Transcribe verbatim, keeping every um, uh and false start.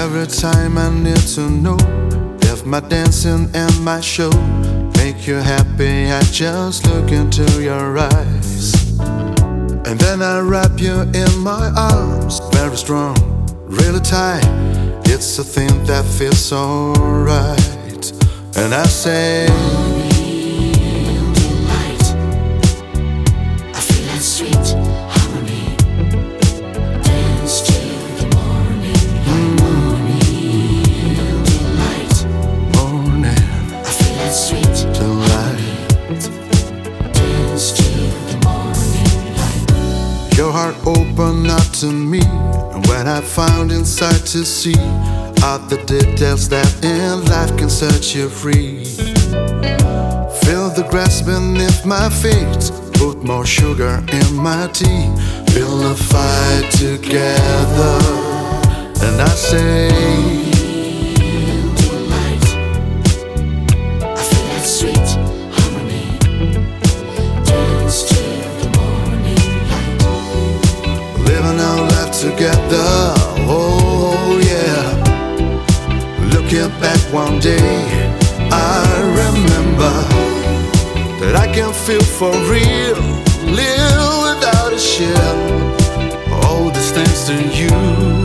Every time I need to know if my dancing and my show make you happy, I just look into your eyes. And then I wrap you in my arms, very strong, really tight. It's a thing that feels so right. And I say, morning delight. I feel that sweet harmony. Dance till the morning light. Morning delight. morning I feel that sweet delight. dance till the morning light. Your heart opened up to me, and when I found inside to see all the details that in life can set you free. Feel the grass beneath my feet, put more sugar in my tea, build a fire together. And I say, Delight. I feel that sweet harmony. Dance till the morning light. living our life together, oh yeah. Looking back one day, I remember that I can feel for real, live without a shell. All these thanks to you.